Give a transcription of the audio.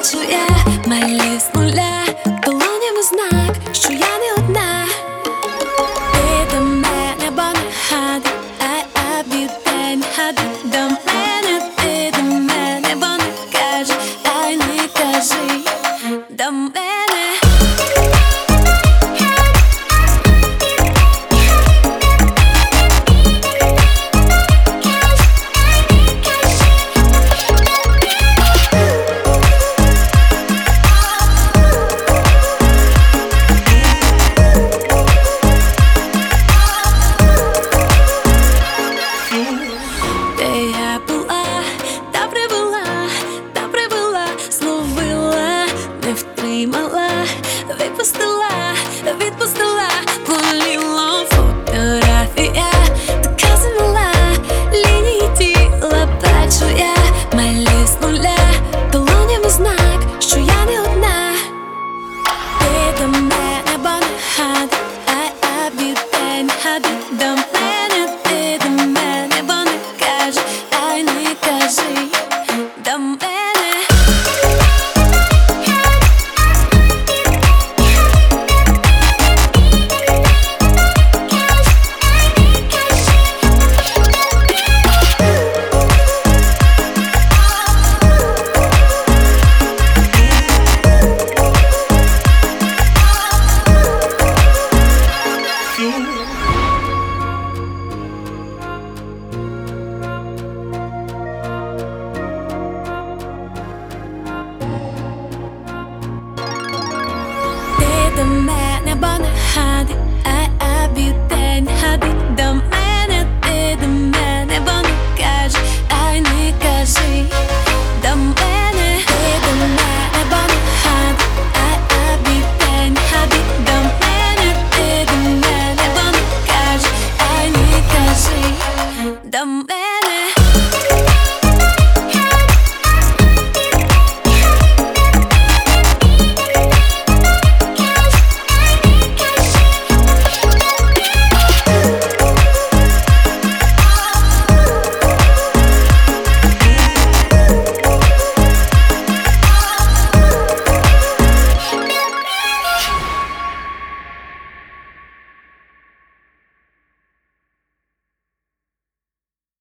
бачу я, малюю з нуля, долонями знак, що я не одна. Ти до мене, бо не гадай, а віддай, не гадай до мене. Ти до мене, бо не кажи, ай не кажи до мене.